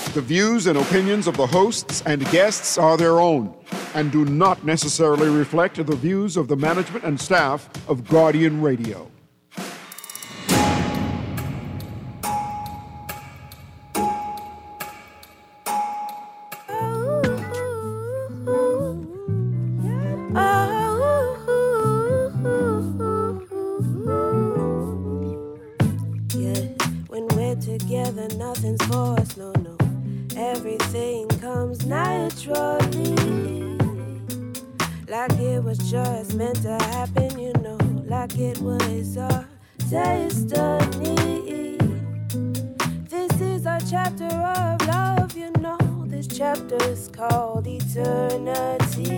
The views and opinions of the hosts and guests are their own and do not necessarily reflect the views of the management and staff of Guardian Radio. Together, nothing's forced, no. Everything comes naturally. Like it was just meant to happen, like it was our destiny. This is our chapter of love, this chapter is called eternity.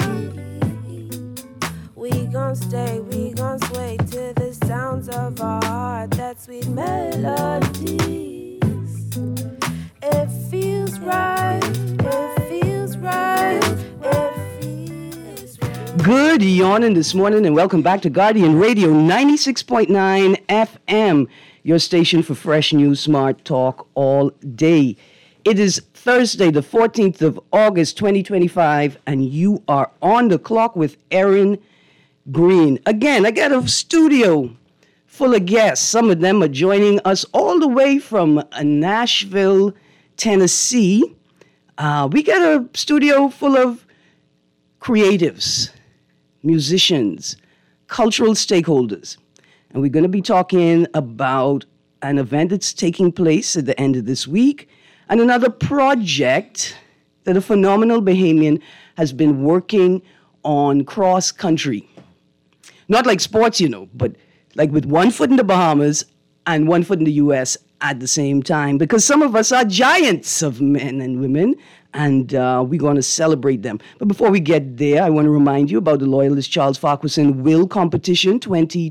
We gon' stay, we gon' sway to the sounds of our heart, that sweet melody. It feels right, it feels right, it feels right. Good yawning this morning and welcome back to Guardian Radio 96.9 FM, your station for fresh news, smart talk all day. It is Thursday, the 14th of August, 2025, and you are on the clock with Erin Green. Again, I got a studio full of guests. Some of them are joining us all the way from Nashville, Tennessee. We got a studio full of creatives, musicians, cultural stakeholders. And we're going to be talking about an event that's taking place at the end of this week and another project that a phenomenal Bahamian has been working on cross-country. Not like sports, but like with one foot in the Bahamas and one foot in the U.S. at the same time, because some of us are giants of men and women, and we're going to celebrate them. But before we get there, I want to remind you about the Loyalist Charles Farquharson Will Competition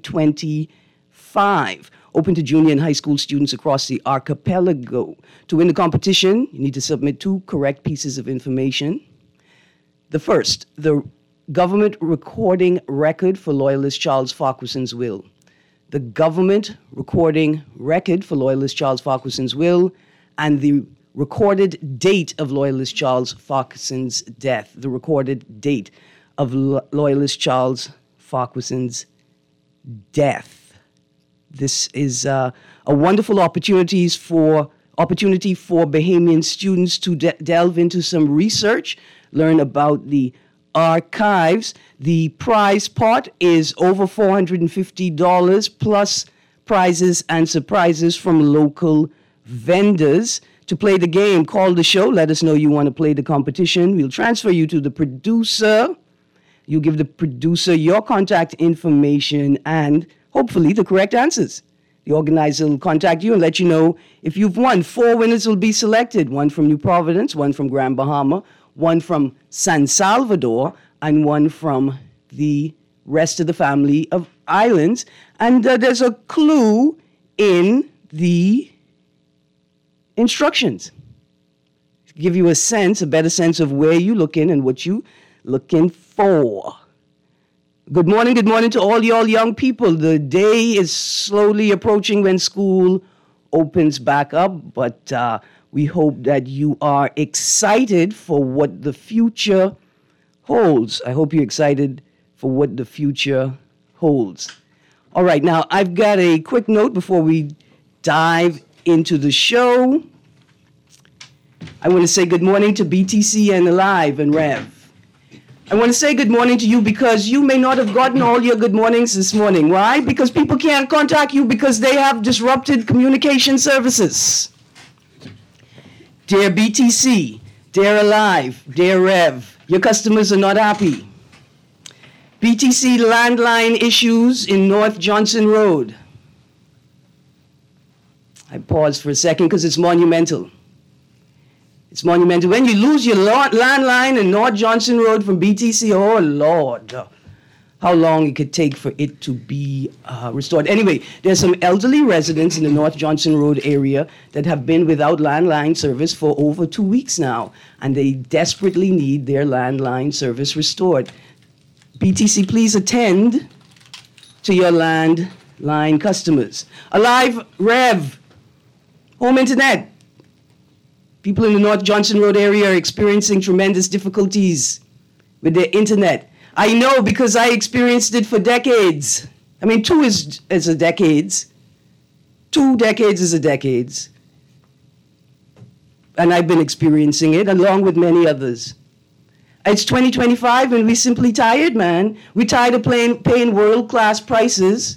2025, open to junior and high school students across the archipelago. To win the competition, you need to submit 2 correct pieces of information. The first, the government recording record for Loyalist Charles Farquharson's will. The government recording record for Loyalist Charles Farquharson's will, and the recorded date of Loyalist Charles Farquharson's death. The recorded date of Loyalist Charles Farquharson's death. This is a wonderful opportunity for Bahamian students to delve into some research, learn about the archives. The prize pot is over $450 plus prizes and surprises from local vendors. To play the game, call the show. Let us know you want to play the competition. We'll transfer you to the producer. You give the producer your contact information and hopefully the correct answers. The organizer will contact you and let you know if you've won. 4 winners will be selected. 1 from New Providence, 1 from Grand Bahama, 1 from San Salvador, and 1 from the rest of the family of islands. And there's a clue in the instructions to give you a better sense of where you're looking and what you're looking for. Good morning to all y'all young people. The day is slowly approaching when school opens back up, but we hope that you are excited for what the future holds. I hope you're excited for what the future holds. All right, now I've got a quick note before we dive into the show. I want to say good morning to BTC and Alive and Rev. I want to say good morning to you because you may not have gotten all your good mornings this morning. Why? Because people can't contact you because they have disrupted communication services. Dear BTC, dear Alive, dear Rev, your customers are not happy. BTC landline issues in North Johnson Road. I pause for a second because it's monumental. It's monumental. When you lose your landline in North Johnson Road from BTC, oh Lord, how long it could take for it to be restored. Anyway, there's some elderly residents in the North Johnson Road area that have been without landline service for over 2 weeks now, and they desperately need their landline service restored. BTC, please attend to your landline customers. Alive Rev, home internet. People in the North Johnson Road area are experiencing tremendous difficulties with their internet. I know because I experienced it for decades. I mean, 2 is a decades. 2 decades is a decades. And I've been experiencing it along with many others. It's 2025 and we're simply tired, man. We're tired of paying world-class prices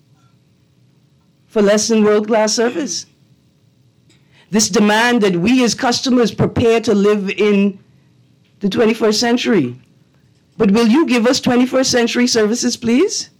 for less than world-class service. This demand that we as customers prepare to live in the 21st century. But will you give us 21st century services, please?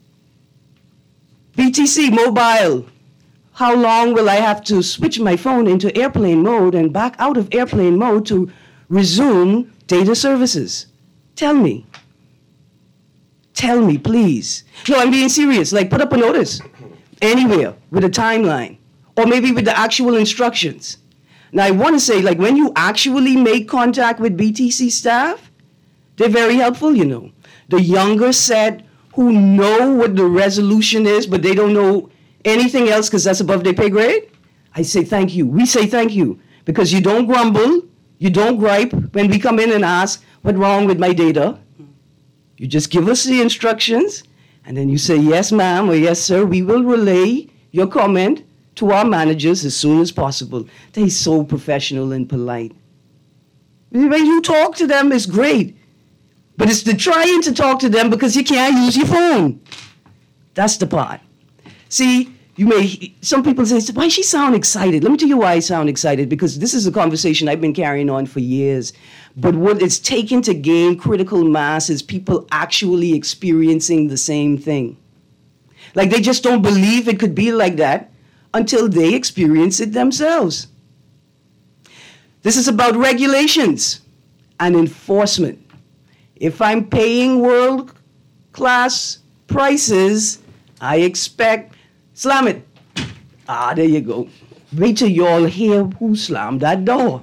BTC Mobile. How long will I have to switch my phone into airplane mode and back out of airplane mode to resume data services? Tell me. Tell me, please. No, I'm being serious. Like, put up a notice anywhere with a timeline or maybe with the actual instructions. Now, I want to say, like, when you actually make contact with BTC staff, they're very helpful, you know. The younger set who know what the resolution is, but they don't know anything else because that's above their pay grade, I say thank you. We say thank you because you don't grumble, you don't gripe when we come in and ask what's wrong with my data. You just give us the instructions and then you say, yes, ma'am, or yes, sir, we will relay your comment to our managers as soon as possible. They're so professional and polite. When you talk to them, it's great. But it's the trying to talk to them because you can't use your phone. That's the part. See, some people say, why she sound excited? Let me tell you why I sound excited, because this is a conversation I've been carrying on for years. But what it's taken to gain critical mass is people actually experiencing the same thing. Like they just don't believe it could be like that until they experience it themselves. This is about regulations and enforcement. If I'm paying world-class prices, I expect, slam it. There you go. Wait till y'all hear who slammed that door.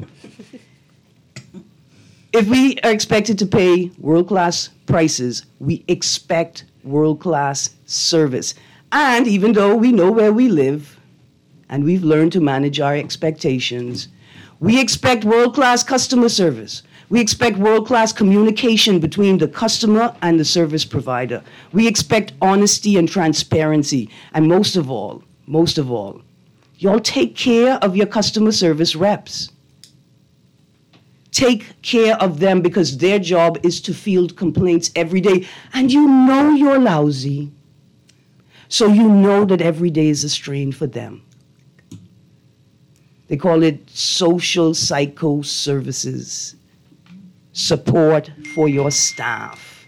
If we are expected to pay world-class prices, we expect world-class service. And even though we know where we live, and we've learned to manage our expectations, we expect world-class customer service. We expect world-class communication between the customer and the service provider. We expect honesty and transparency. And most of all, y'all take care of your customer service reps. Take care of them because their job is to field complaints every day. And you know you're lousy. So you know that every day is a strain for them. They call it social psycho services. Support for your staff.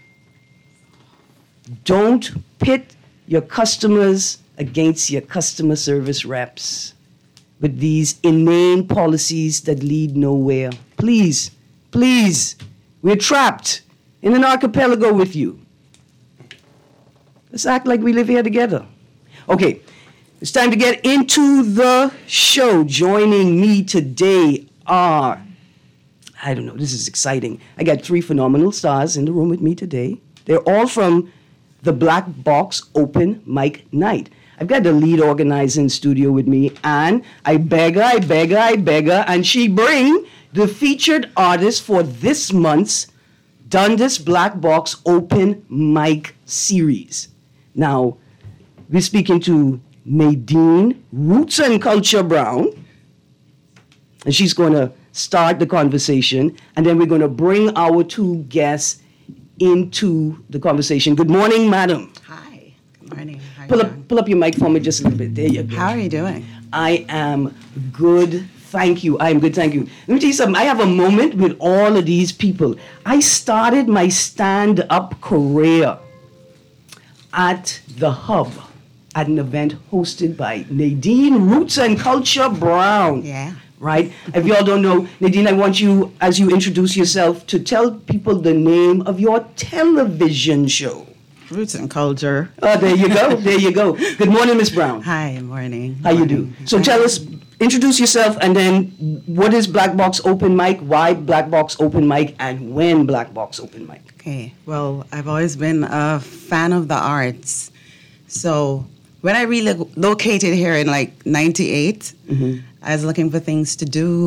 Don't pit your customers against your customer service reps with these inane policies that lead nowhere. Please, we're trapped in an archipelago with you. Let's act like we live here together. Okay, it's time to get into the show. Joining me today are, I don't know, this is exciting. I got 3 phenomenal stars in the room with me today. They're all from the Black Box Open Mic Night. I've got the lead organizer in studio with me, and I beg her, and she bring the featured artist for this month's Dundas Black Box Open Mic Series. Now, we're speaking to Nadine Roots and Culture Brown, and she's going to start the conversation, and then we're going to bring our 2 guests into the conversation. Good morning, madam. Hi. Good morning. Pull up your mic for me just a little bit. There you go. How are you doing? I am good, thank you. I am good, thank you. Let me tell you something. I have a moment with all of these people. I started my stand-up career at the Hub at an event hosted by Nadine Roots and Culture Brown. Yeah. Right? If y'all don't know, Nadine, I want you, as you introduce yourself, to tell people the name of your television show. Roots and Culture. Oh, there you go. Good morning, Miss Brown. Hi, morning. How you do? So tell us, introduce yourself, and then what is Black Box Open Mic, why Black Box Open Mic, and when Black Box Open Mic? Okay, well, I've always been a fan of the arts. So when I relocated here in like 98, I was looking for things to do,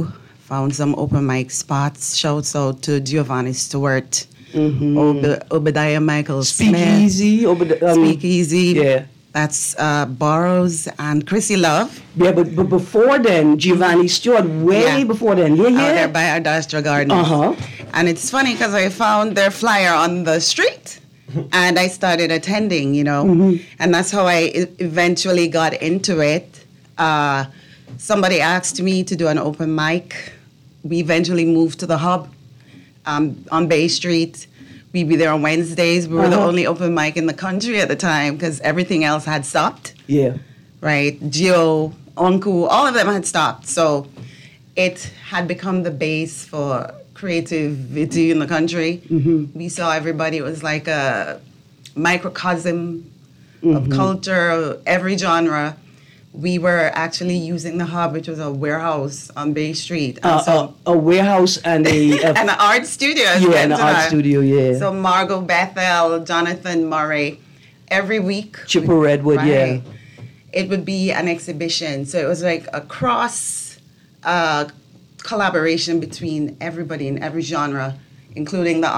found some open mic spots. Shouts out to Giovanni Stewart, Obadiah Michael Speakeasy, Smith, Speakeasy. Yeah. That's Burroughs and Chrissy Love. Yeah, but before then, Giovanni Stewart, way before then. Yeah, Out there yeah. by Ardastra Gardens. Uh-huh. And it's funny because I found their flyer on the street and I started attending, and that's how I eventually got into it. Somebody asked me to do an open mic. We eventually moved to the Hub on Bay Street. We'd be there on Wednesdays. We were the only open mic in the country at the time because everything else had stopped. Yeah. Right? Geo, Onku, all of them had stopped. So it had become the base for creativity in the country. We saw everybody. It was like a microcosm of culture, every genre. We were actually using the Hub, which was a warehouse on Bay Street. And A warehouse and and an art studio. an art studio, yeah. So Margot Bethel, Jonathan Murray, every week. Chipper Redwood, yeah. It would be an exhibition. So it was like a cross collaboration between everybody in every genre, including the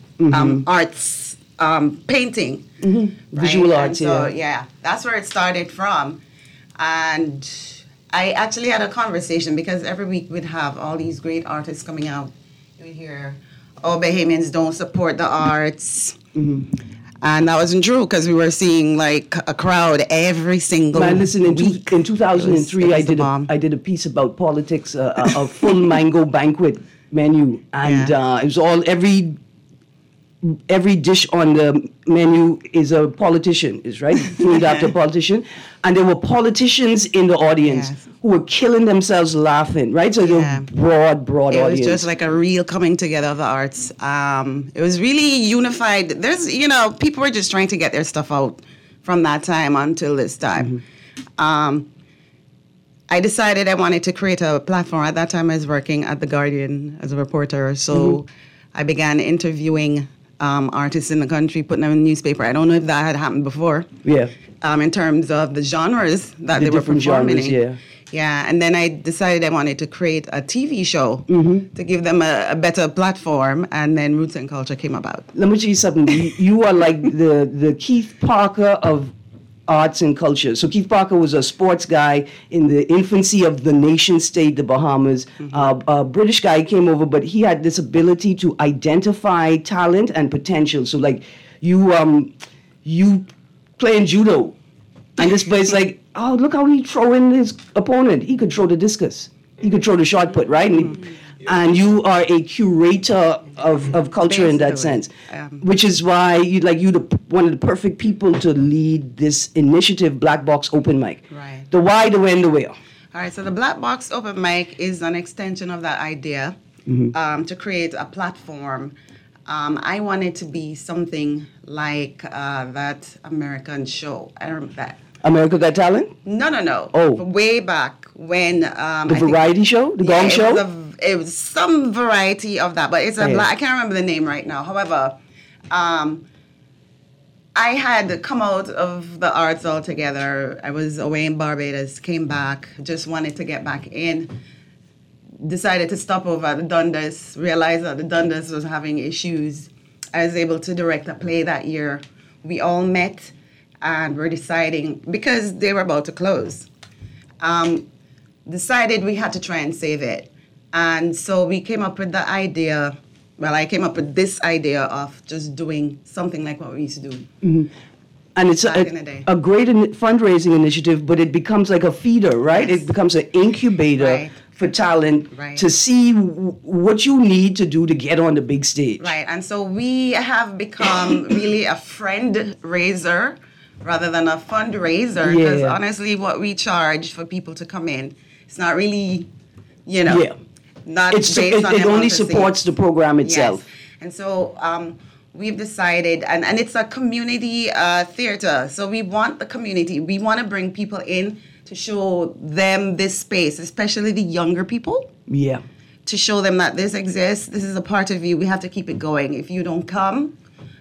arts, painting. Visual arts, so, that's where it started from. And I actually had a conversation because every week we'd have all these great artists coming out. You would hear, Bahamians don't support the arts. And that wasn't true because we were seeing like a crowd every single week. In 2003, it was the bomb. I did a piece about politics, a full mango banquet menu. And it was all, every dish on the menu is a politician, is right? Named after a politician. And there were politicians in the audience who were killing themselves laughing, right? So they were broad it audience. It was just like a real coming together of the arts. It was really unified. There's, people were just trying to get their stuff out from that time until this time. I decided I wanted to create a platform. At that time, I was working at The Guardian as a reporter. So I began interviewing artists in the country, putting them in the newspaper. I don't know if that had happened before. Yeah. In terms of the genres that they were performing in. Yeah, and then I decided I wanted to create a TV show to give them a better platform, and then Roots and Culture came about. Let me tell you something. You are like the Keith Parker of arts and culture. So Keith Parker was a sports guy in the infancy of the nation state, the Bahamas. A British guy came over, but he had this ability to identify talent and potential. So like you playing judo, and this boy's like, oh, look how he throwing his opponent. He could throw the discus. He could throw the shot put, right? And you are a curator of culture in that sense, which is why you're one of the perfect people to lead this initiative, Black Box Open Mic. Right. The why, the when, the where. All right, so the Black Box Open Mic is an extension of that idea to create a platform. I wanted to be something like that American show. I don't remember that. America Got Talent? No. Oh. Way back when... the variety show? The Gong Show? It was some variety of that, but it's I can't remember the name right now. However, I had come out of the arts altogether. I was away in Barbados, came back, just wanted to get back in. Decided to stop over at the Dundas, realized that the Dundas was having issues. I was able to direct a play that year. We all met and we're deciding, because they were about to close, decided we had to try and save it. And so we came up with the idea, I came up with this idea of just doing something like what we used to do. And it's a great fundraising initiative, but it becomes like a feeder, right? Yes. It becomes an incubator for talent to see what you need to do to get on the big stage. Right, and so we have become really a friend raiser rather than a fundraiser, because honestly what we charge for people to come in, it's not really, not based on it only supports the program itself. Yes. And so we've decided, and it's a community theater, so we want the community, we want to bring people in to show them this space, especially the younger people. Yeah. To show them that this exists, this is a part of you, we have to keep it going. If you don't come,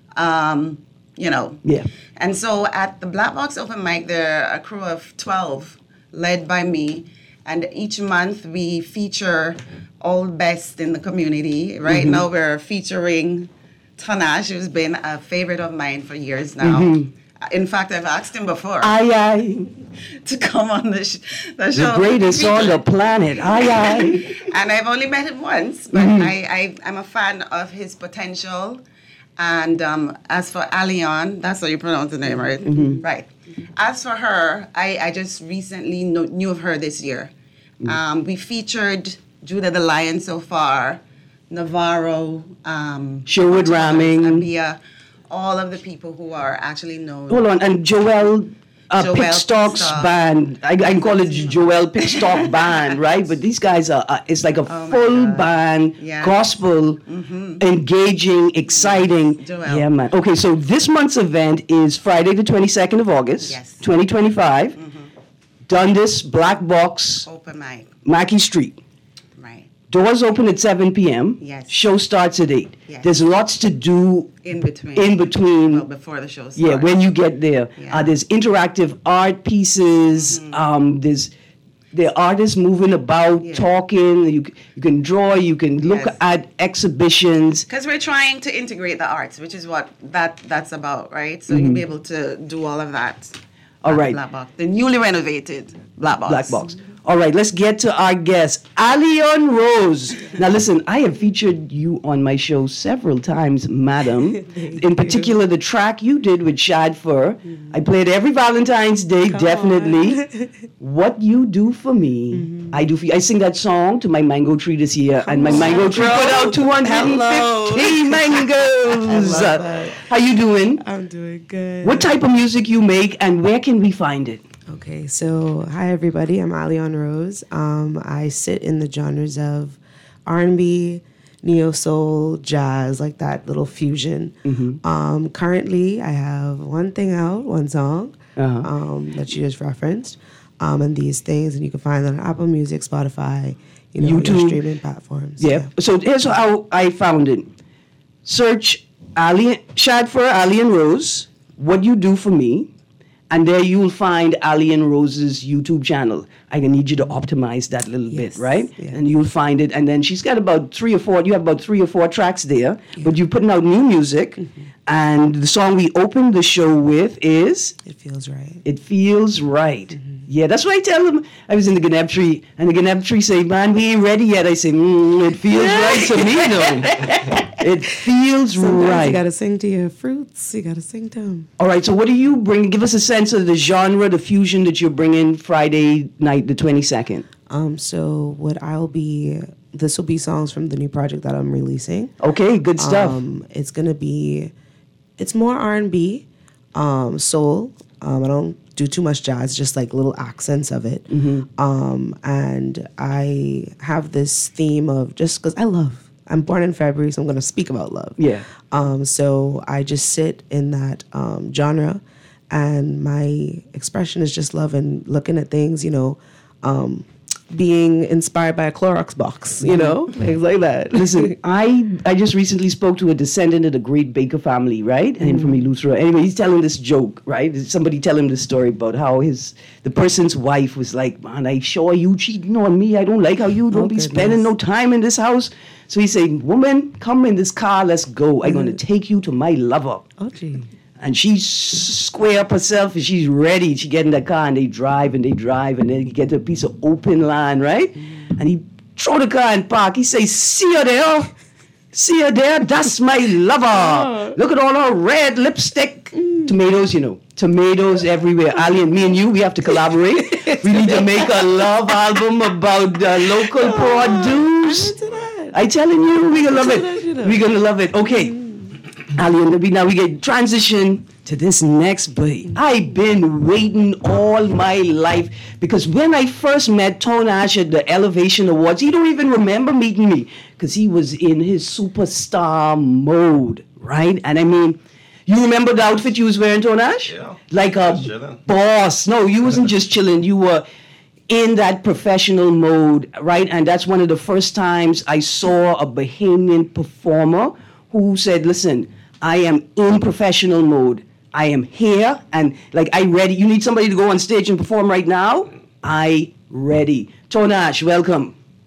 Yeah. And so at the Black Box Open Mic, there are a crew of 12 led by me, and each month we feature all best in the community. Right now we're featuring Tonash, who's been a favorite of mine for years now. In fact, I've asked him before to come on the show. The greatest on the planet. And I've only met him once, but I'm a fan of his potential. And as for Alion, that's how you pronounce the name, right? Right. As for her, I just recently knew of her this year. We featured Judah the Lion so far, Navarro, Sherwood Ramming, Abia, all of the people who are actually known. Hold on, and Joel Pickstock's band. I can call it Joel Pickstock Band, right? But these guys are, it's like a full band, gospel, engaging, exciting. Joel. Yeah, man. Okay, so this month's event is Friday the 22nd of August, 2025. Dundas, Black Box, Open mic. Mackey Street. Right. Doors open at 7 p.m. Yes. Show starts at 8. Yes. There's lots to do In between. Well, before the show starts. Yeah, when you get there. Yeah. There's interactive art pieces. There are artists moving about, talking. You can draw. You can look at exhibitions. Because we're trying to integrate the arts, which is what that's about, right? So you'll be able to do all of that. All right. Black Box. The newly renovated Black Box. Black Box. All right, let's get to our guest, Alion Rose. Now, listen, I have featured you on my show several times, madam. In particular, the track you did with Shad Fur. I played every Valentine's Day, definitely. What You Do For Me, I do for you. I sing that song to my mango tree this year, and my mango tree put out 250 mangoes. How you doing? I'm doing good. What type of music you make, and where can we find it? Okay, so hi everybody. I'm Alion Rose. I sit in the genres of R&B, neo soul, jazz, like that little fusion. Currently, I have one song that you just referenced, and these things, and you can find them on Apple Music, Spotify, YouTube, your streaming platforms. Yeah. So here's how I found it. Search Shad Fur, Alion Rose. What You Do For Me. And there you'll find Alion Rose's YouTube channel. I need you to optimize that a little bit, right? Yeah. And you'll find it. And then she's got about 3 or 4, you have about 3 or 4 tracks there. But you're putting out new music. And the song we opened the show with is? It Feels Right. It Feels Right. Yeah, that's what I tell them. I was in the Gneb tree, and the Gneb tree say, man, we ain't ready yet. I say, it feels right to me, though. It feels Sometimes right. you got to sing to your fruits. You got to sing to them. All right, so what do you bring? Give us a sense of the genre, the fusion that you're bringing Friday night, the 22nd. So this will be songs from the new project that I'm releasing. Okay, good stuff. It's more R&B, soul. I don't do too much jazz, just like little accents of it. And I have this theme of just because I'm born in February, so I'm going to speak about love. Yeah. So I just sit in that genre, and my expression is just love and looking at things, being inspired by a Clorox box, things like that. Listen, I just recently spoke to a descendant of the great Baker family, right? And from Eleuthera. Anyway, he's telling this joke, right? Somebody tell him this story about how the person's wife was like, man, I sure you cheating on me. I don't like how you don't be spending no time in this house. So he's saying, woman, come in this car, let's go. I'm going to take you to my lover. Oh, gee. And she square up herself and she's ready. She get in the car and they drive, and then he get to a piece of open land, right? And he throw the car in park. He say, see her there? See her there? That's my lover. Look at all her red lipstick. Tomatoes, tomatoes everywhere. Alion, me and you, we have to collaborate. We need to make a love album about local produce. I telling you, we're gonna love it. We're gonna love it. Okay. Alion, now we get transition to this next beat. I've been waiting all my life because when I first met Tonash at the Elevation Awards, he don't even remember meeting me because he was in his superstar mode, right? And I mean, you remember the outfit you was wearing, Tonash? Yeah. Like a boss. No, you wasn't just chilling. You were in that professional mode, right? And that's one of the first times I saw a Bahamian performer who said, listen, I am in professional mode. I am here and I ready. You need somebody to go on stage and perform right now? I ready. Tonash, welcome.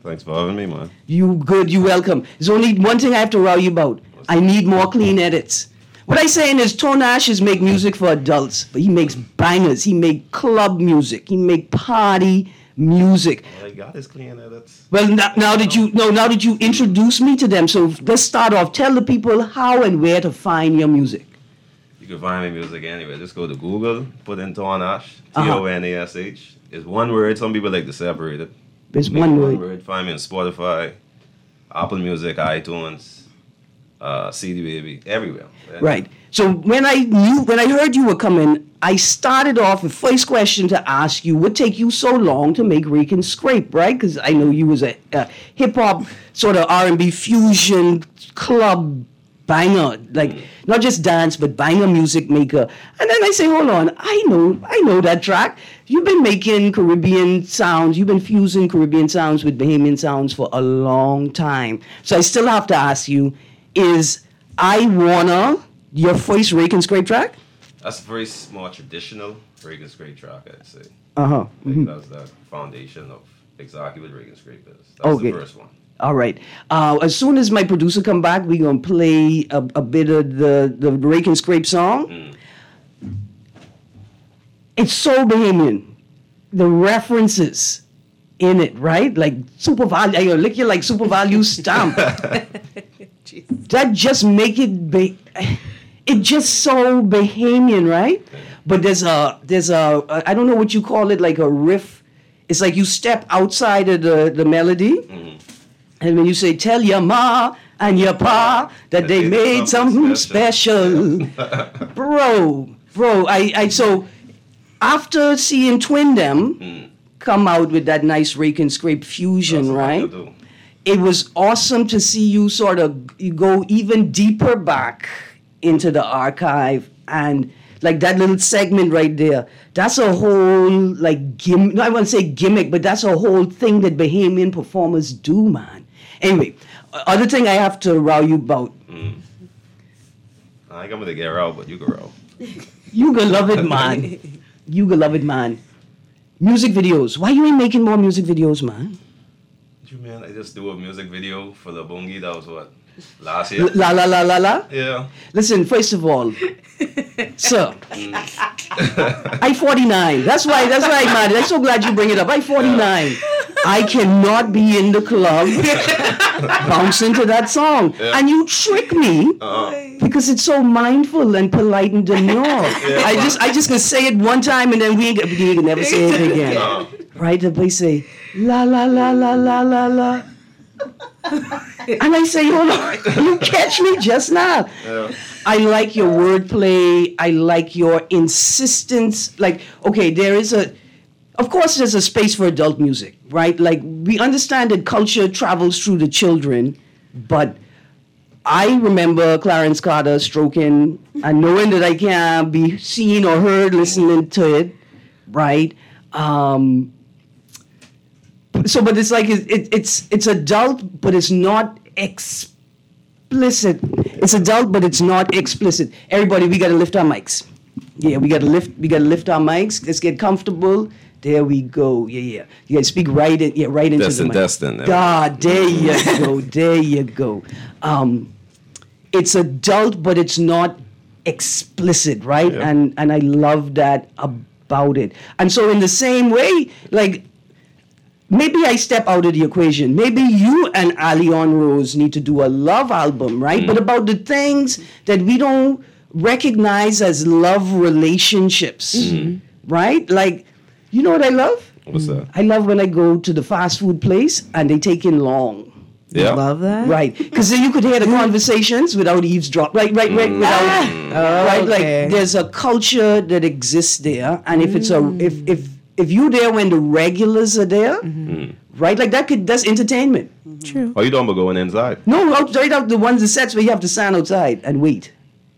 Thanks for having me, man. You good, you welcome. There's only one thing I have to row you about. I need more clean edits. What I'm saying is Tone Ashes make music for adults, but he makes bangers. He make club music. He make party music. Well, I got his clean edits. Well, now that you introduce me to them, so let's start off. Tell the people how and where to find your music. You can find my music anywhere. Just go to Google, put in Tone Ash, Tonash. It's one word. Some people like to separate it. It's one word. Find me on Spotify, Apple Music, iTunes, CD Baby, everywhere. Right. So when I heard you were coming, I started off with first question to ask you: what take you so long to make Rake and Scrape? Right? Because I know you was a hip hop sort of R&B fusion club banger, like not just dance but banger music maker. And then I say, hold on, I know that track. You've been making Caribbean sounds. You've been fusing Caribbean sounds with Bahamian sounds for a long time. So I still have to ask you: is I Wanna your first Rake and Scrape track? That's a very more traditional Rake and Scrape track, I'd say. That's the foundation of exactly what Rake and Scrape is. That's the first one. All right. As soon as my producer come back, we're going to play a bit of the Rake and Scrape song. It's so Bahamian. The references in it, right? Like Super Value, lick you like Super Value stamp. That just make it, it just so Bahamian, right? But there's a, I don't know what you call it, like a riff. It's like you step outside of the melody. And when you say, tell your ma and your pa that they made something special. Bro, so after seeing Twin Dem come out with that nice Rake and Scrape fusion, right? It was awesome to see you sort of you go even deeper back into the archive, and like that little segment right there, that's a whole like I won't say gimmick, but that's a whole thing that Bahamian performers do, man. Anyway, other thing I have to row you about. I ain't gonna get row, but you can row. You gonna love it, man. You gonna love it, man. Music videos. Why you ain't making more music videos, man? What you mean? I just do a music video for the Bungie. That was what? Last year? La la la la la? Yeah. Listen, first of all, sir, I 49. That's why I'm mad. I'm so glad you bring it up. I 49. I cannot be in the club bouncing to that song. Yeah. And you trick me because it's so mindful and polite and demure. I just can say it one time and then we can never say it again. Right? They say, la la la la la la la. And I say, hold on, you catch me just now. Yeah. I like your wordplay. I like your insistence. Like, okay, of course there's a space for adult music, right? Like, we understand that culture travels through the children, but I remember Clarence Carter stroking and knowing that I can't be seen or heard listening to it, right? So, but it's like it's adult, but it's not explicit. It's adult, but it's not explicit. Everybody, we gotta lift our mics. Yeah, we gotta lift our mics. Let's get comfortable. There we go. Yeah. You gotta speak right into the mic. Destin. God, there you go. There you go. It's adult, but it's not explicit, right? Yeah. And I love that about it. And so in the same way, like, maybe I step out of the equation. Maybe you and Allion Rose need to do a love album, right? But about the things that we don't recognize as love relationships, right? Like, you know what I love? What's that? I love when I go to the fast food place and they take in long. Yeah. Love that. Right. Because then you could hear the conversations without eavesdrop. Right. Right. Like, there's a culture that exists there. And if it's if you're there when the regulars are there, right? Like that's entertainment. True. Oh, you don't go going inside? No, right out the ones, the sets where you have to stand outside and wait.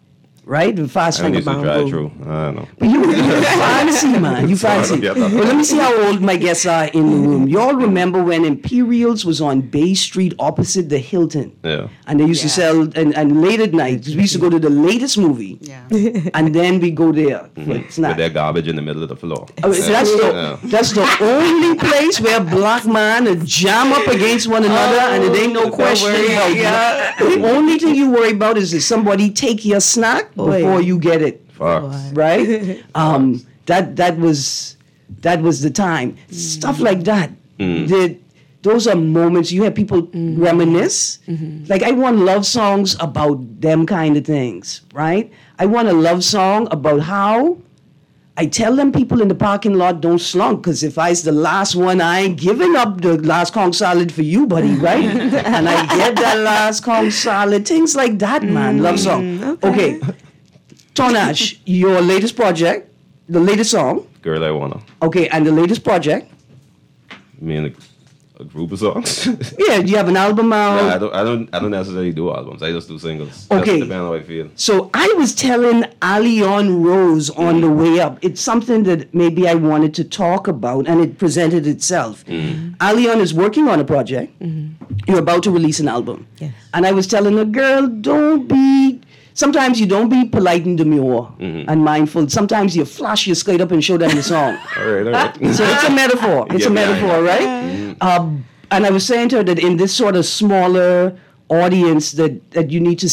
right? The fast I finger used to drive bamboo. through. I don't know. But you fancy, man. You fancy. Yeah, Well, let me see how old my guests are in the room. Y'all remember when Imperials was on Bay Street opposite the Hilton? Yeah. And they used to sell, and late at night, we used to go to the latest movie. Yeah. And then we go there for With snack. their garbage in the middle of the floor. Oh, that's the only place where black man jam up against one another, and it ain't no question about it. The only thing you worry about is if somebody take your snack before you get it, Fox. right? That was the time. Stuff like that. Those are moments you have people reminisce. Like I want love songs about them kind of things, right? I want a love song about how I tell them people in the parking lot don't slunk, because if I's the last one, I ain't giving up the last Kong salad for you, buddy, right? And I get that last Kong salad. Things like that, man. Love song. Okay. Tonash, your latest project, the latest song. Girl, I Wanna. Okay, and the latest project. Me and a group of songs. Yeah, you have an album out. Yeah, I don't necessarily do albums. I just do singles. Okay. That's depending on how I feel. So I was telling Allion Rose on the way up, it's something that maybe I wanted to talk about, and it presented itself. Allion is working on a project. You're about to release an album. Yes. And I was telling her, girl, sometimes you don't be polite and demure and mindful. Sometimes you flash your skirt up and show them the song. All right. So it's a metaphor. It's a metaphor, right? And I was saying to her that in this sort of smaller audience that you need to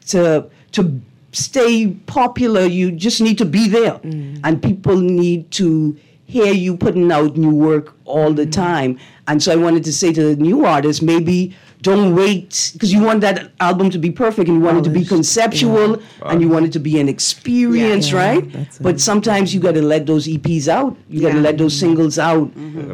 stay popular, you just need to be there. And people need to hear you putting out new work all the time. And so I wanted to say to the new artists, maybe don't wait, because you want that album to be perfect, and you want it to be conceptual, and you want it to be an experience, right? But sometimes you got to let those EPs out. You got to let those singles out,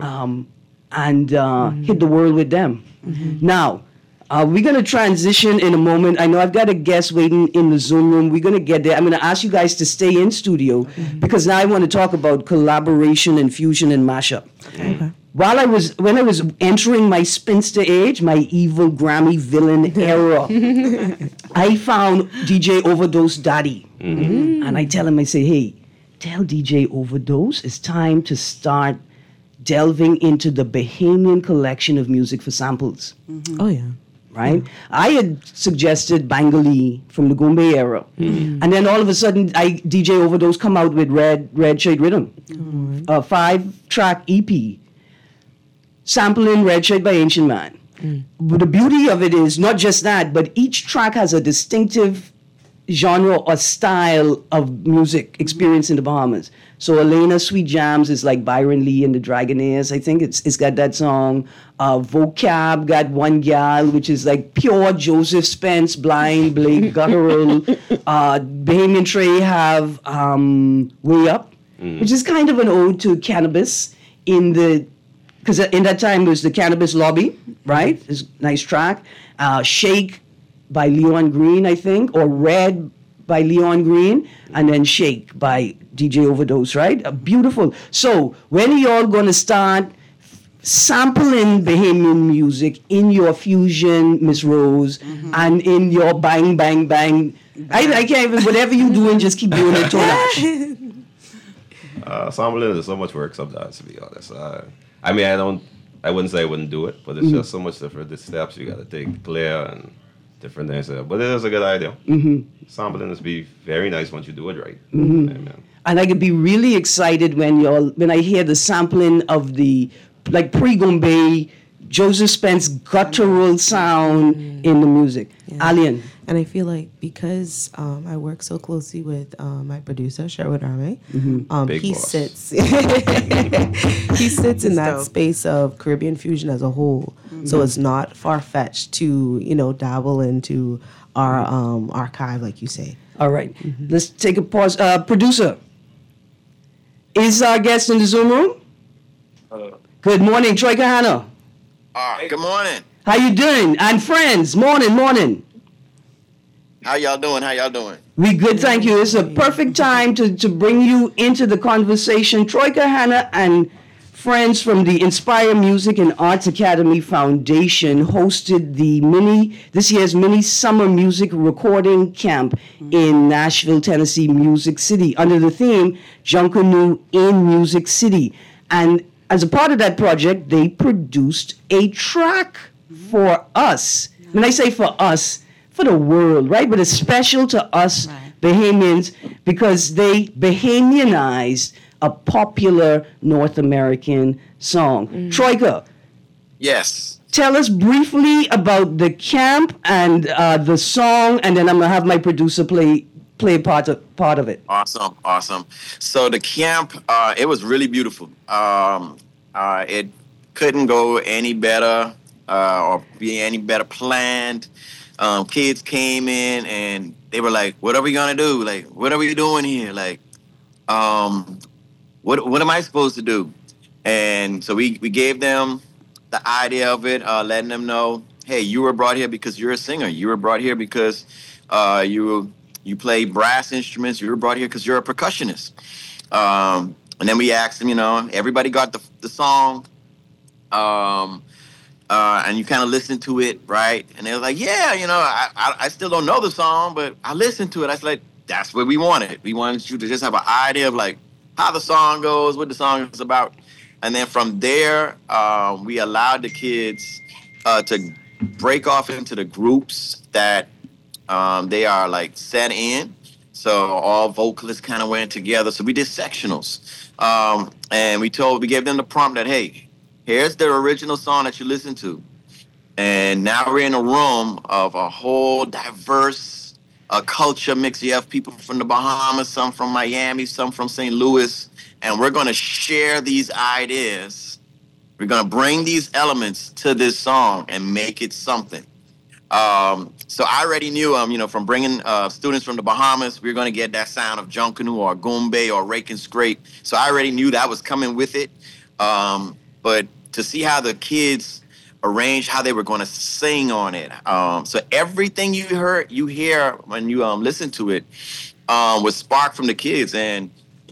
and hit the world with them. Now, we're going to transition in a moment. I know I've got a guest waiting in the Zoom room. We're going to get there. I'm going to ask you guys to stay in studio, because now I want to talk about collaboration and fusion and mashup. Okay. When I was entering my spinster age, my evil Grammy villain era, I found DJ Overdose Daddy. And I tell him, I say, hey, tell DJ Overdose it's time to start delving into the Bahamian collection of music for samples. Oh, yeah. Right? I had suggested Bangali from the Gombe era. And then all of a sudden, DJ Overdose come out with Red Shade Rhythm, a 5-track EP. Sampling Red Shade by Ancient Man. But the beauty of it is not just that, but each track has a distinctive genre or style of music experience in the Bahamas. So Elena Sweet Jams is like Byron Lee and the Dragonaires. I think it's got that song. Vocab got One Gal, which is like pure Joseph Spence, Blind, Blake, Guttural. Bahamian Trey have Way Up, which is kind of an ode to cannabis because in that time it was the Cannabis Lobby, right? It's a nice track. Shake by Leon Green, I think, or Red by Leon Green, and then Shake by DJ Overdose, right? Beautiful. So when are y'all going to start sampling Bahamian music in your fusion, Miss Rose, and in your bang, bang, bang? I can't even, whatever you doing, just keep doing it, Tonash. Sampling is so much work sometimes, to be honest. I mean, I wouldn't say I wouldn't do it, but it's just so much different. The steps you got to take, clear, and different things. But it is a good idea. Sampling is be very nice once you do it right. Amen. And I could be really excited when I hear the sampling of the like pre-Gombe Joseph Spence guttural sound in the music. Alien. And I feel like because I work so closely with my producer Sherwood Rame, he boss. sits he sits in that space of Caribbean fusion as a whole. So it's not far fetched to dabble into our archive, like you say. All right, let's take a pause. Producer, is our guest in the Zoom room? Good morning, Troy Kahana. Good morning. How you doing? And friends, morning. How y'all doing? We good, thank you. It's a perfect time to bring you into the conversation. Troy Kahana and friends from the Inspire Music and Arts Academy Foundation hosted this year's mini summer music recording camp in Nashville, Tennessee, Music City, under the theme Junkanoo in Music City. And as a part of that project, they produced a track for us. When I say for us, for the world, right? But it's special to us Bahamians because they Bahamianized a popular North American song. Troika. Yes. Tell us briefly about the camp and the song, and then I'm gonna have my producer play part of it. Awesome. So the camp, it was really beautiful. It couldn't go any better or be any better planned. Kids came in and they were like, "What are we gonna do? Like, what are we doing here? Like, what am I supposed to do?" And so we gave them the idea of it, letting them know, hey, you were brought here because you're a singer. You were brought here because you play brass instruments. You were brought here because you're a percussionist. And then we asked them, everybody got the song. And you kind of listen to it, right? And they were like, yeah, I still don't know the song, but I listened to it. I was like, that's what we wanted. We wanted you to just have an idea of like how the song goes, what the song is about. And then from there, we allowed the kids to break off into the groups that they are like set in. So all vocalists kind of went together. So we did sectionals. And we gave them the prompt that, hey, here's the original song that you listen to. And now we're in a room of a whole diverse culture mix. You have people from the Bahamas, some from Miami, some from St. Louis. And we're going to share these ideas. We're going to bring these elements to this song and make it something. So I already knew, from bringing students from the Bahamas, we were going to get that sound of Junkanoo or Goombay or Rake and Scrape. So I already knew that was coming with it. But to see how the kids arranged how they were going to sing on it. So everything you hear when you listen to it was sparked from the kids. And,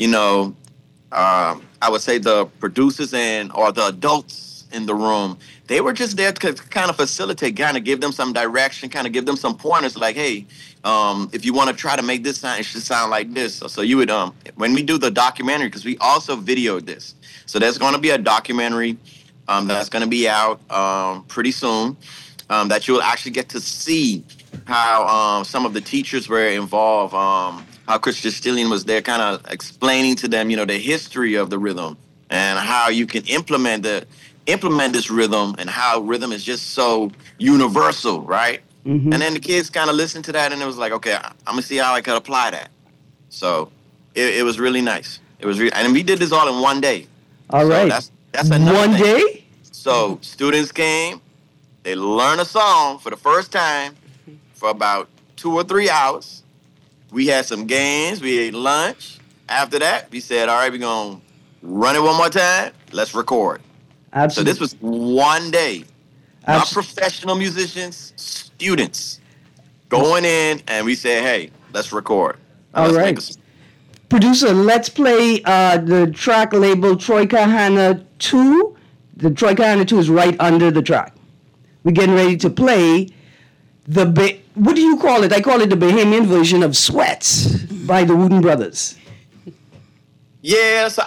I would say the producers or the adults in the room, they were just there to kind of facilitate, kind of give them some direction, kind of give them some pointers like, hey, if you want to try to make this sound, it should sound like this. So you would, when we do the documentary, because we also videoed this. So there's going to be a documentary that's going to be out pretty soon that you'll actually get to see how some of the teachers were involved, how Chris Justillion was there kind of explaining to them, the history of the rhythm and how you can implement this rhythm and how rhythm is just so universal, right? Mm-hmm. And then the kids kind of listened to that and it was like, okay, I'm going to see how I could apply that. So it was really nice. And we did this all in one day. All right. That's another one thing. Day? So students came, they learned a song for the first time for about 2 or 3 hours. We had some games, we ate lunch. After that, we said, all right, we're going to run it one more time. Let's record. Absolutely. So this was one day. Not professional musicians, students going in, and we said, hey, let's record. All right. Producer, let's play the track labeled Troika Hannah 2. The Troika Hannah 2 is right under the track. We're getting ready to play what do you call it? I call it the Bahamian version of Sweats by the Wooten Brothers. Yeah, so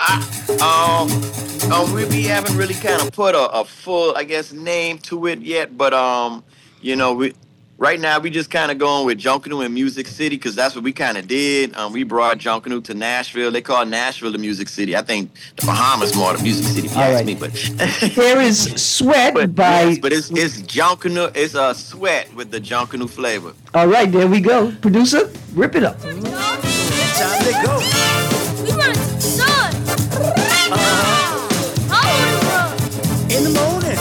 we haven't really kind of put a full, I guess, name to it yet, but right now we just kind of going with Junkanoo in Music City because that's what we kind of did. We brought Junkanoo to Nashville. They call Nashville the Music City. I think the Bahamas more the Music City, if you ask me. But here is Sweat by. Yes, but it's Junkanoo. It's a Sweat with the Junkanoo flavor. All right, there we go. Producer, rip it up. Time to go. We run to the sun. In the morning.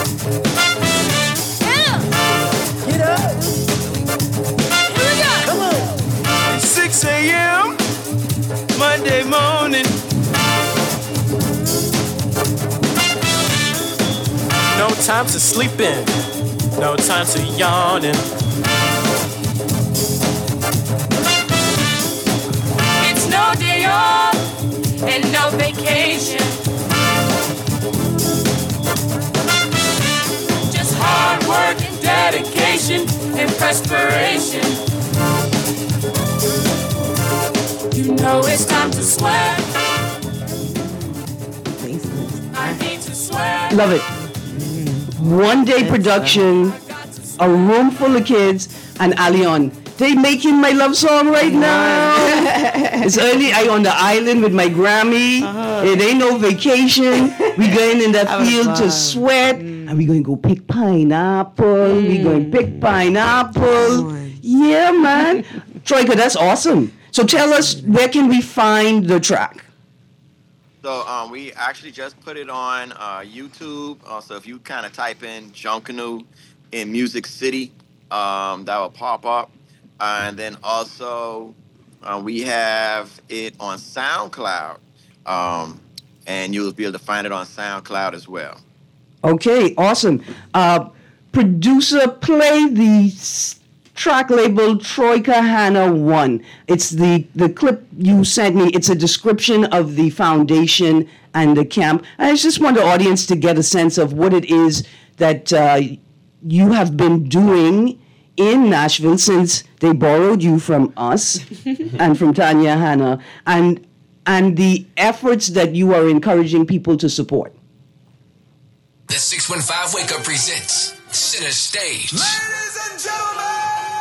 Get up. Here we go. Come on. It's 6 a.m. Monday morning. No time to sleeping. No time to yawning. It's no day off and no vacation. Just hard work and dedication and perspiration. You know it's time to sweat. I need to sweat. Love it. One day production, a room full of kids, and Alion. They making my love song right now. It's early. I on the island with my Grammy. It ain't no vacation. We going in that field to sweat, and we going to go pick pineapple. We going to pick pineapple. Yeah, man. Troika, that's awesome. So tell us, where can we find the track? So we actually just put it on YouTube. So if you kind of type in Junkanoo in Music City, that will pop up. And then also we have it on SoundCloud. And you'll be able to find it on SoundCloud as well. Okay, awesome. Producer, play the track labeled Troika Hannah 1. It's the clip you sent me. It's a description of the foundation and the camp. And I just want the audience to get a sense of what it is that you have been doing in Nashville since they borrowed you from us and from Tanya Hannah, and the efforts that you are encouraging people to support. The 615 Wake Up presents Center Stage. Ladies and gentlemen,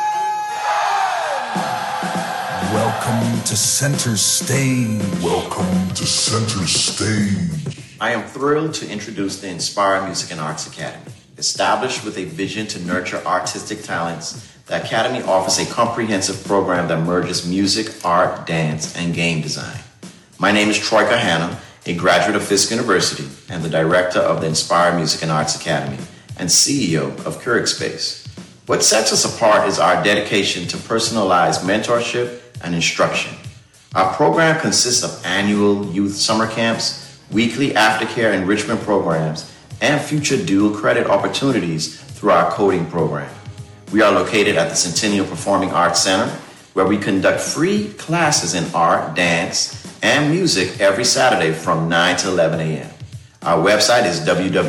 welcome to Center Stage. Welcome to Center Stage. I am thrilled to introduce the Inspire Music and Arts Academy. Established with a vision to nurture artistic talents, the Academy offers a comprehensive program that merges music, art, dance, and game design. My name is Troika Hannah, a graduate of Fisk University and the director of the Inspire Music and Arts Academy and CEO of Keurig Space. What sets us apart is our dedication to personalized mentorship and instruction. Our program consists of annual youth summer camps, weekly aftercare enrichment programs, and future dual credit opportunities through our coding program. We are located at the Centennial Performing Arts Center, where we conduct free classes in art, dance, and music every Saturday from 9 to 11 a.m. Our website is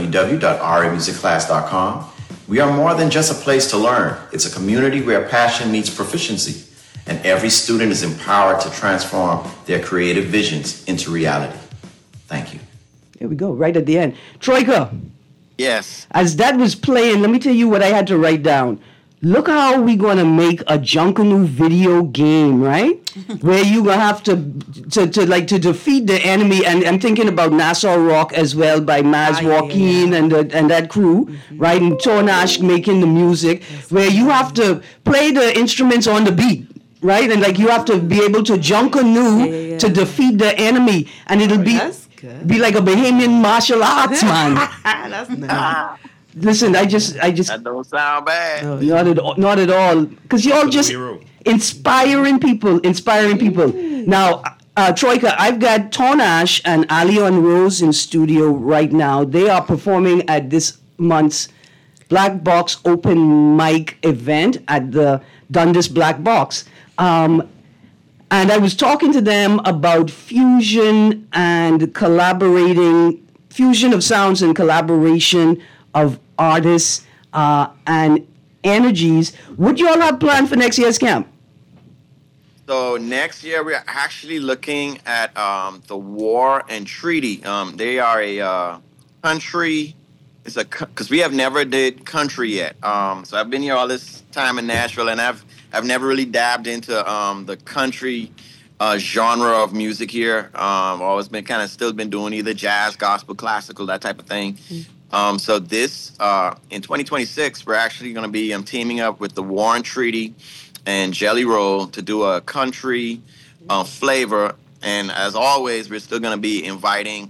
www.arimusicclass.com. We are more than just a place to learn. It's a community where passion meets proficiency, and every student is empowered to transform their creative visions into reality. Thank you. There we go, right at the end. Troika. Yes. As that was playing, let me tell you what I had to write down. Look how we gonna make a Junkanoo video game, right? Where you gonna have to defeat the enemy, and I'm thinking about Nassau Rock as well by Maz Joaquin and that crew, right? And Tonash making the music, where you have to play the instruments on the beat, right? And like you have to be able to Junkanoo to defeat the enemy, and it'll be like a Bahamian martial arts, man. That's nice. Listen, I just. That don't sound bad. Not at all. Because you're just inspiring people. Now, Troika, I've got Tonash and Alion Rose in studio right now. They are performing at this month's Black Box Open Mic event at the Dundas Black Box. And I was talking to them about fusion of sounds and collaboration of artists and energies. What do you all have planned for next year's camp? So next year we're actually looking at the War and Treaty. They are a country. Because we have never did country yet. So I've been here all this time in Nashville, and I've never really dabbed into the country genre of music here. I've always been still been doing either jazz, gospel, classical, that type of thing. So this, in 2026, we're actually going to be teaming up with the War and Treaty and Jelly Roll to do a country flavor. And as always, we're still going to be inviting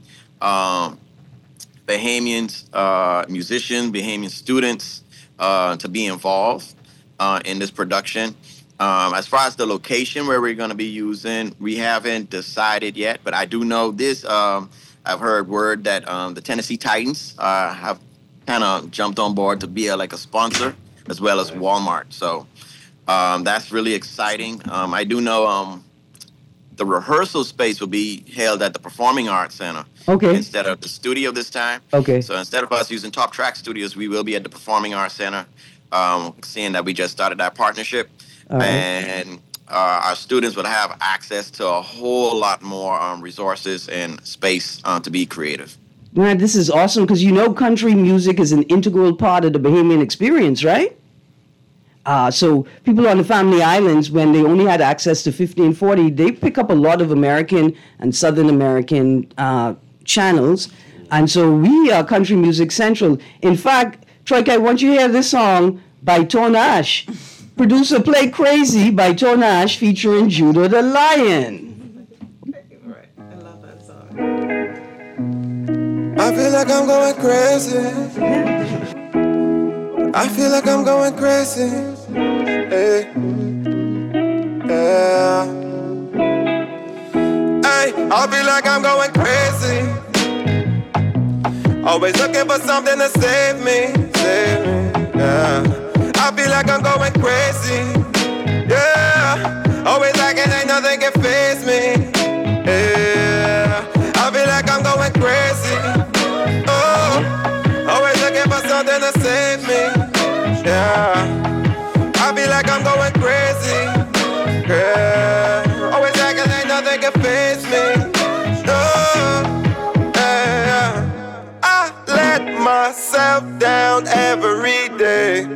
Bahamians, musicians, Bahamian students to be involved in this production. As far as the location where we're going to be using, we haven't decided yet, but I do know this. I've heard word that the Tennessee Titans have kind of jumped on board to be a sponsor, as well as Walmart. So that's really exciting. I do know the rehearsal space will be held at the Performing Arts Center. Okay. Instead of the studio this time. Okay. So instead of us using Top Track Studios, we will be at the Performing Arts Center, seeing that we just started that partnership. All right. And our students will have access to a whole lot more resources and space to be creative. Man, this is awesome because you know country music is an integral part of the Bahamian experience, right? So people on the Family Islands, when they only had access to 1540, they pick up a lot of American and Southern American channels. And so we are Country Music Central. In fact, Troika, I want you to hear this song by Tonash. Producer Play Crazy by Tonash featuring Judah the Lion. I love that song. I feel like I'm going crazy. I feel like I'm going crazy. Hey. Yeah. Hey, I feel like I'm going crazy. Always looking for something to save me. Yeah. I feel like I'm going crazy. Yeah. Always like it ain't nothing can faze me. Yeah. I feel like I'm going crazy. Oh. Always looking for something to save me. Yeah. I feel like I'm going crazy. Yeah. Always like it ain't nothing can faze me. Oh. Yeah. I let myself down every day.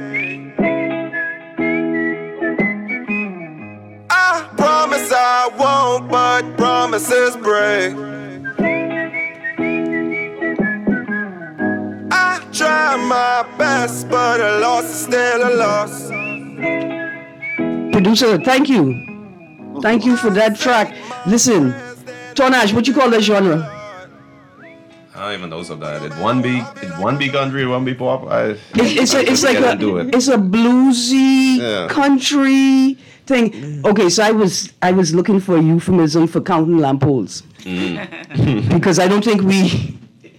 I promise I won't, but promises break. I try my best, but a loss is still a loss. Producer, thank you. Thank you for that track. Listen, Tonash, what you call that genre? I don't even know something. Did one be country, one be pop? It's a bluesy country thing. Okay, so I was looking for a euphemism for counting lampposts because I don't think we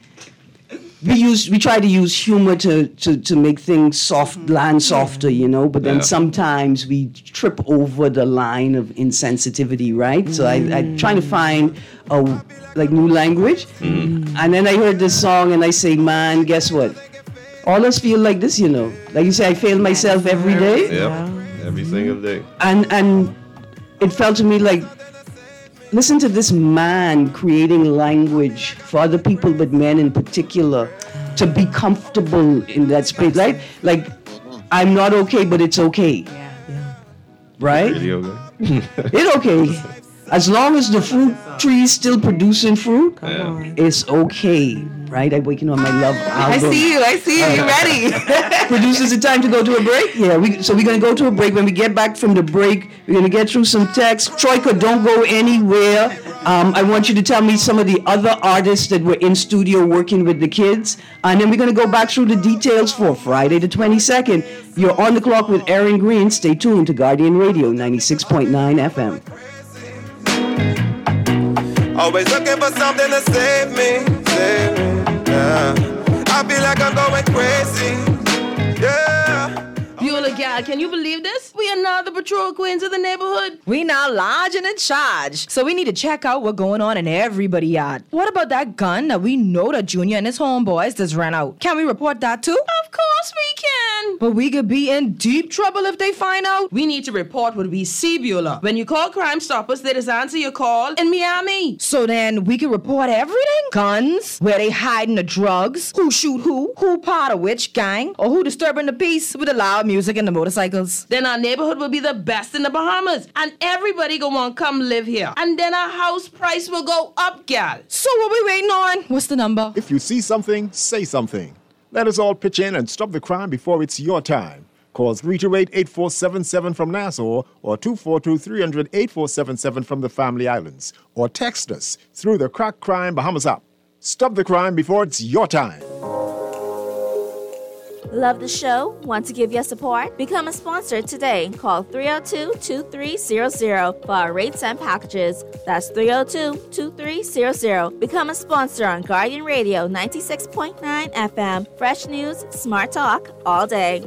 try to use humor to make things land softer, you know. But then sometimes we trip over the line of insensitivity, right? So I trying to find a new language, and then I heard this song and I say, man, guess what? All us feel like this, you know. Like you say, I fail myself every day. Yep, every single day. And it felt to me like, listen to this man creating language for other people, but men in particular, to be comfortable in that space, right? Like, I'm not okay, but it's okay. Right? Really okay. It's okay. As long as the fruit tree is still producing fruit, it's okay. Right? I'm working on my love album. I see you. You're ready. Producers, it's time to go to a break? Yeah, so we're going to go to a break. When we get back from the break, we're going to get through some text. Troika, don't go anywhere. I want you to tell me some of the other artists that were in studio working with the kids. And then we're going to go back through the details for Friday the 22nd. You're on the clock with Aaron Green. Stay tuned to Guardian Radio 96.9 FM. Always looking for something to save me. Yeah. I feel like I'm going crazy. Yeah. Beulah gal, can you believe this? We are now the patrol queens of the neighborhood. We now large and in charge. So we need to check out what's going on in everybody's yard. What about that gun that we know that Junior and his homeboys just ran out? Can we report that too? Of course we can. But we could be in deep trouble if they find out. We need to report what we see, Beulah. When you call Crime Stoppers, they just answer your call in Miami. So then we can report everything? Guns, where they hiding the drugs, who shoot who part of which gang, or who disturbing the peace with the loud music and the motorcycles. Then our neighborhood will be the best in the Bahamas, and everybody gonna want to come live here. And then our house price will go up, gal. So what we waiting on? What's the number? If you see something, say something. Let us all pitch in and stop the crime before it's your time. Call 328-8477 from Nassau or 242-300-8477 from the Family Islands. Or text us through the Crack Crime Bahamas app. Stop the crime before it's your time. Love the show? Want to give your support? Become a sponsor today. Call 302-2300 for our rates and packages. That's 302-2300. Become a sponsor on Guardian Radio 96.9 FM. Fresh news, smart talk, all day.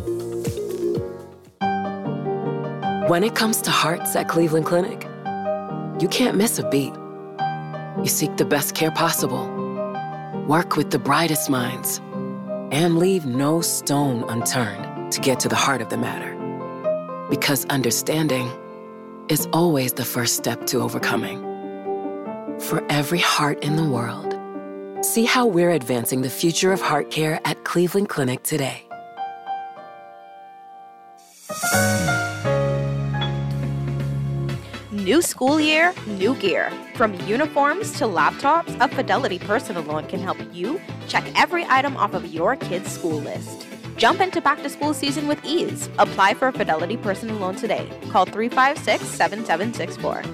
When it comes to hearts at Cleveland Clinic, you can't miss a beat. You seek the best care possible, work with the brightest minds, and leave no stone unturned to get to the heart of the matter. Because understanding is always the first step to overcoming. For every heart in the world, see how we're advancing the future of heart care at Cleveland Clinic today. New school year, new gear. From uniforms to laptops, a Fidelity personal loan can help you check every item off of your kid's school list. Jump into back-to-school season with ease. Apply for a Fidelity personal loan today. Call 356-7764.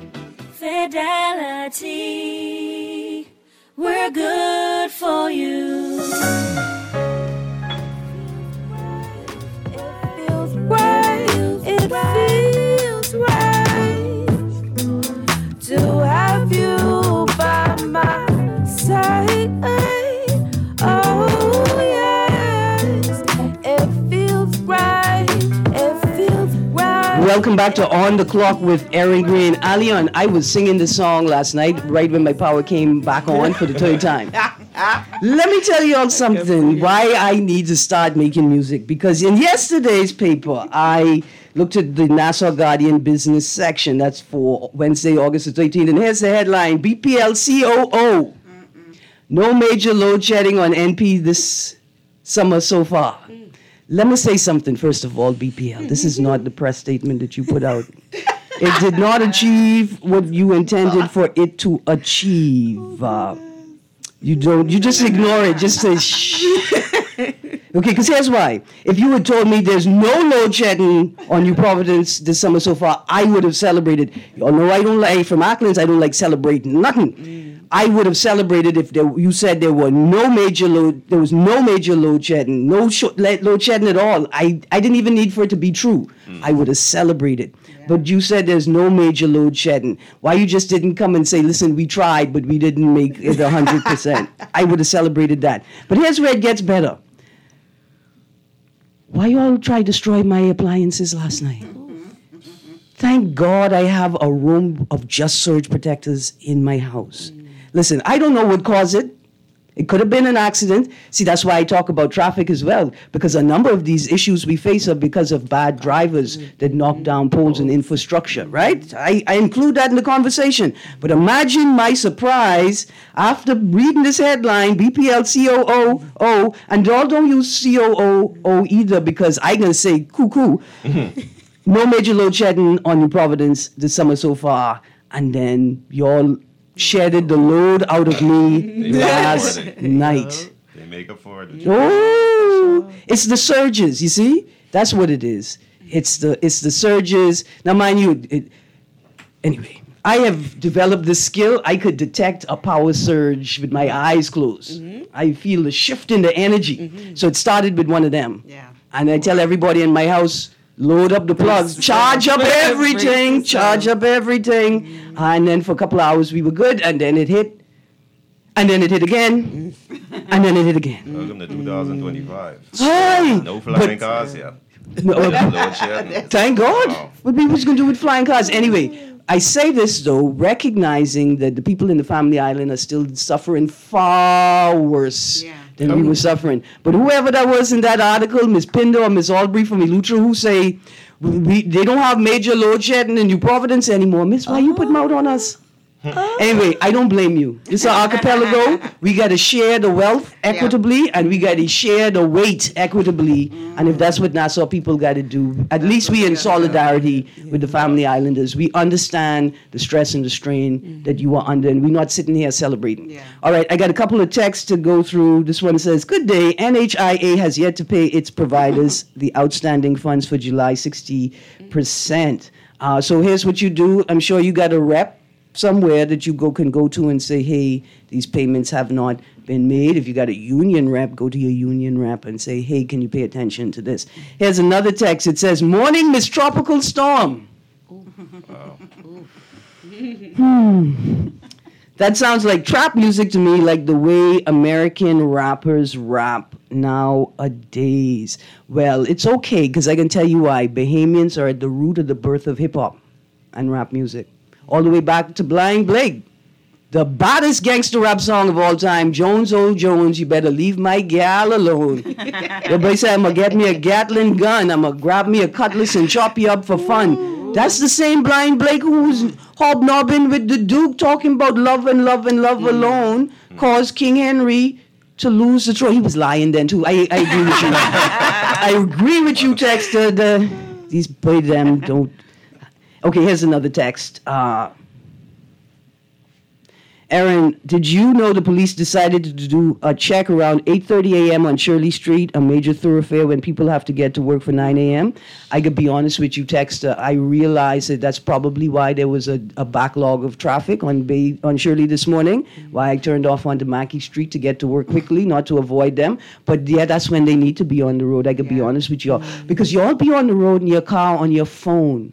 Fidelity, we're good for you. It feels right. It feels right to have you by my side. Oh yes, it feels right. It feels right. Welcome back to On the Clock with Aaron Green. Alion, I was singing this song last night, right when my power came back on for the third time. Let me tell you all something, why I need to start making music. Because in yesterday's paper, I looked at the Nassau Guardian business section. That's for Wednesday, August the 13th. And here's the headline, BPL COO. No major load shedding on NP this summer so far. Let me say something, first of all, BPL. This is not the press statement that you put out. It did not achieve what you intended for it to achieve. You just ignore it. Just say, shh. Okay, because here's why. If you had told me there's no load shedding on New Providence this summer so far, I would have celebrated. Y'all know I don't like, from Acklands, I don't like celebrating nothing. I would have celebrated if you said there was no major load shedding, no load shedding at all. I didn't even need for it to be true. I would have celebrated. But you said there's no major load shedding. Why you just didn't come and say, listen, we tried, but we didn't make it 100%. I would have celebrated that. But here's where it gets better. Why you all try to destroy my appliances last night? Thank God I have a room of just surge protectors in my house. Listen, I don't know what caused it. It could have been an accident. See, that's why I talk about traffic as well, because a number of these issues we face are because of bad drivers that knock down poles and infrastructure, right? I include that in the conversation. But imagine my surprise after reading this headline, BPL COO, and don't use COO either, because I'm going to say cuckoo. No major load shedding on New Providence this summer so far, and then y'all shedded the load out of me last night. They make up for it. Oh, it's the surges, you see? That's what it is. It's the surges. Now, mind you, anyway, I have developed this skill. I could detect a power surge with my eyes closed. I feel the shift in the energy. So it started with one of them. Yeah. And I tell everybody in my house, load up the plugs, charge up everything. And then for a couple of hours we were good, and then it hit, and then it hit again, and then it hit again. Welcome to 2025. Hi! No flying cars yet. No, thank God. Wow. What people's going to do with flying cars? Anyway, I say this, though, recognizing that the people in the Family Island are still suffering far worse than we were suffering. But whoever that was in that article, Ms. Pinder or Ms. Albury from Elutra, who say they don't have major load shedding in New Providence anymore. Miss, why you put mouth on us? Anyway, I don't blame you. It's an archipelago. We got to share the wealth equitably, and we got to share the weight equitably. And if that's what Nassau people got to do, at least we in solidarity with the Family Islanders. We understand the stress and the strain that you are under, and we're not sitting here celebrating. All right, I got a couple of texts to go through. This one says, good day. NHIA has yet to pay its providers the outstanding funds for July 60%. So here's what you do. I'm sure you got a rep somewhere that you can go to and say, hey, these payments have not been made. If you got a union rep, go to your union rep and say, hey, can you pay attention to this? Here's another text. It says, morning, Miss Tropical Storm. That sounds like trap music to me, like the way American rappers rap nowadays. Well, it's okay, because I can tell you why. Bahamians are at the root of the birth of hip-hop and rap music. all the way back to Blind Blake. The baddest gangster rap song of all time, Jones, oh Jones, you better leave my gal alone. Everybody said, I'm going to get me a Gatling gun. I'm going to grab me a cutlass and chop you up for fun. That's the same Blind Blake who's hobnobbing with the Duke talking about love and love and love alone caused King Henry to lose the throne. He was lying then too. I agree with you. I agree with you, Texter. These boy them don't. Okay, here's another text. Aaron, did you know the police decided to do a check around 8:30 a.m. on Shirley Street, a major thoroughfare when people have to get to work for 9 a.m.? I could be honest with you, Texter. I realized that that's probably why there was a backlog of traffic on Shirley this morning, why I turned off onto Mackey Street to get to work quickly, not to avoid them. But yeah, that's when they need to be on the road. I could be honest with y'all. Because y'all be on the road in your car on your phone.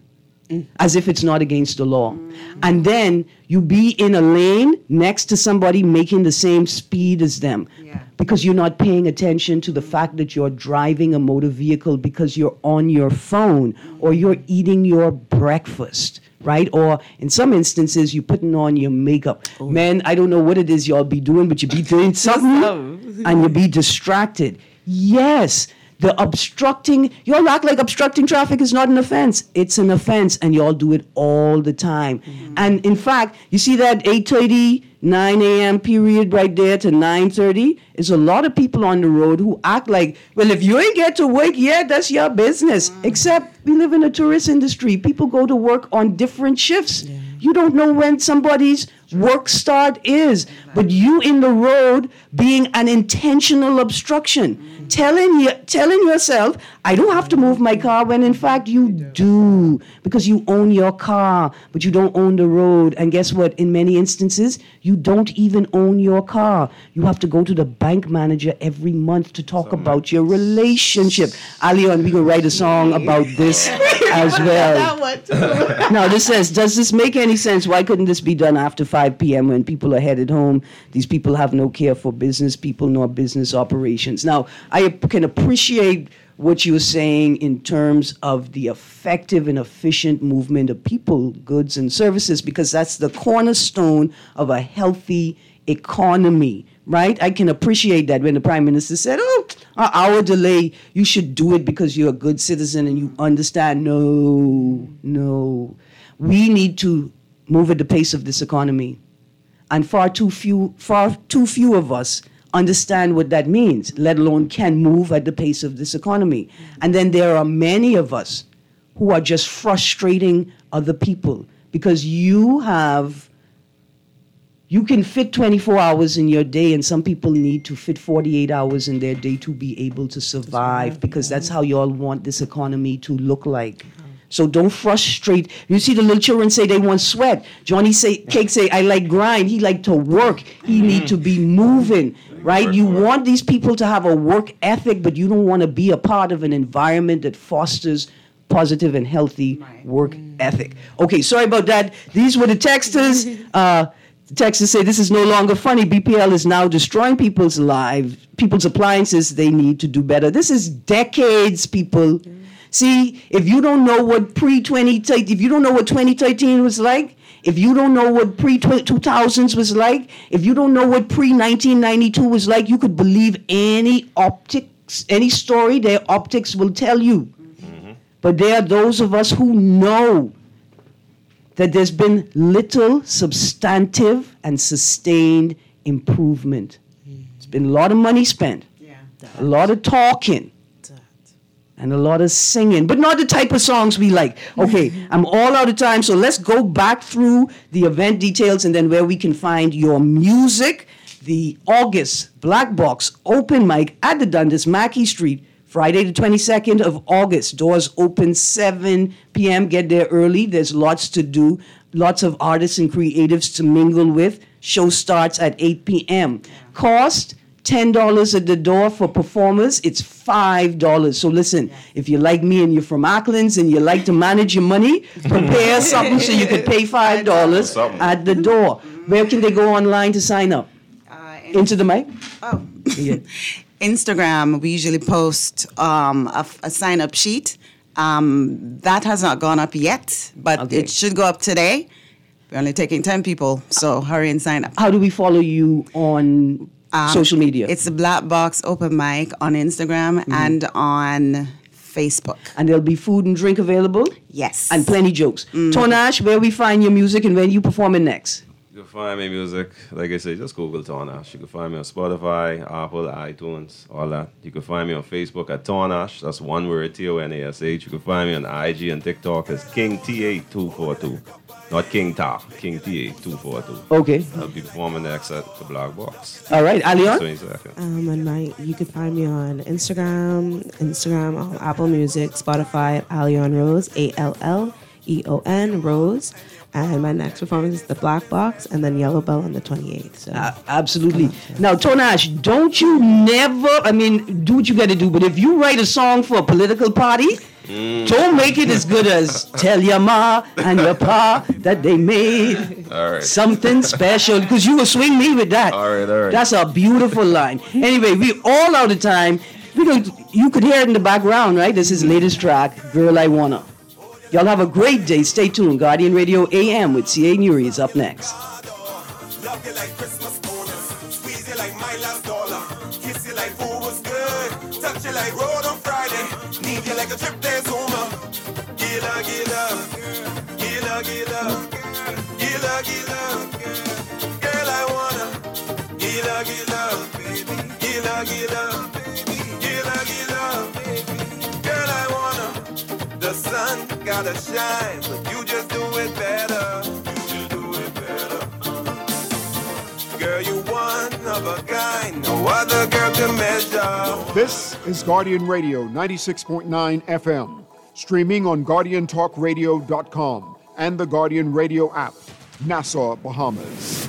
As if it's not against the law. And then you be in a lane next to somebody making the same speed as them. Because you're not paying attention to the fact that you're driving a motor vehicle because you're on your phone or you're eating your breakfast, right? Or in some instances, you're putting on your makeup. Man, I don't know what it is y'all be doing, but you be doing something and you be distracted. Yes. The obstructing, y'all act like obstructing traffic is not an offense. It's an offense, and y'all do it all the time. And in fact, you see that 8:30, 9 a.m. period right there to 9:30? There's a lot of people on the road who act like, well, if you ain't get to work yet, that's your business. Except we live in a tourist industry. People go to work on different shifts. You don't know when somebody's work start is, but you in the road being an intentional obstruction, telling yourself, I don't have to move my car, when in fact you do, because you own your car, but you don't own the road. And guess what? In many instances, you don't even own your car. You have to go to the bank manager every month to talk about your relationship. Alion, we can write a song about this as well. Now, this says, does this make any sense? Why couldn't this be done after 5 p.m. when people are headed home? These people have no care for business people nor business operations. Now, I can appreciate what you're saying in terms of the effective and efficient movement of people, goods, and services, because that's the cornerstone of a healthy economy, right? I can appreciate that when the Prime Minister said, an hour delay, you should do it because you're a good citizen and you understand. No. We need to move at the pace of this economy. And far too few of us understand what that means, let alone can move at the pace of this economy. And then there are many of us who are just frustrating other people because you can fit 24 hours in your day, and some people need to fit 48 hours in their day to be able to survive, because that's how y'all want this economy to look like. So don't frustrate. You see the little children say they want sweat. Johnny Cake say, I like grind. He like to work. He need to be moving, right? You want these people to have a work ethic, but you don't want to be a part of an environment that fosters positive and healthy work ethic. Okay, sorry about that. These were the texters. The texters say this is no longer funny. BPL is now destroying people's lives, people's appliances. They need to do better. This is decades, people. See, if you don't know what if you don't know what 2013 was like, if you don't know what pre-2000s was like, if you don't know what pre-1992 was like, you could believe any story their optics will tell you. But there are those of us who know that there's been little substantive and sustained improvement. There's been a lot of money spent, a lot of talking, and a lot of singing, but not the type of songs we like. Okay, I'm all out of time, so let's go back through the event details and then where we can find your music. The August Black Box Open Mic at the Dundas, Mackey Street, Friday the 22nd of August. Doors open 7 p.m. Get there early. There's lots to do, lots of artists and creatives to mingle with. Show starts at 8 p.m. Cost $10 at the door. For performers, it's $5. So listen, if you're like me and you're from Acklands and you like to manage your money, prepare something so you can pay $5 at the door. Where can they go online to sign up? Into the mic? Yeah. Instagram, we usually post a sign-up sheet. That has not gone up yet, but it should go up today. We're only taking 10 people, so hurry and sign up. How do we follow you on social media? It's the Black Box Open Mic on Instagram and on Facebook. And there'll be food and drink available? Yes. And plenty jokes. Tonash, where we find your music and when you performing next? You can find my music, like I say, just Google Tonash. You can find me on Spotify, Apple, iTunes, all that. You can find me on Facebook at Tonash. That's one word, Tonash. You can find me on IG and TikTok as King TA242. Not King Ta, King TA242. Okay. I'll be performing next at the Black Box. All right, Alion? And you can find me on Instagram, Apple Music, Spotify, Alion Rose, ALLEON Rose. And my next performance is the Black Box and then Yellow Bell on the 28th. So. Absolutely. Now, Tonash, don't you never, do what you got to do, but if you write a song for a political party, don't make it as good as Tell Your Ma and Your Pa that they made something special, because you will swing me with that. All right. That's a beautiful line. Anyway, we all out of time. You could hear it in the background, right? This is his latest track, Girl I Wanna. Y'all have a great day. Stay tuned. Guardian Radio AM with C.A. Nuri is up next. Love you like Christmas bonus. Squeeze you like my last dollar. Kiss you like who was good. Touch you like road on Friday. Need you like a trip there's Homer. Gila, gila. Gila, gila. Gila, gila. Girl, I wanna. Gila, gila. Gila, gila. Gila, gila. Girl, I wanna. The sun gotta shine, but you just do it better. You just do it better. Girl, you one of a kind, no other girl can measure. This is Guardian Radio 96.9 FM, streaming on GuardianTalkRadio.com and the Guardian Radio app, Nassau, Bahamas.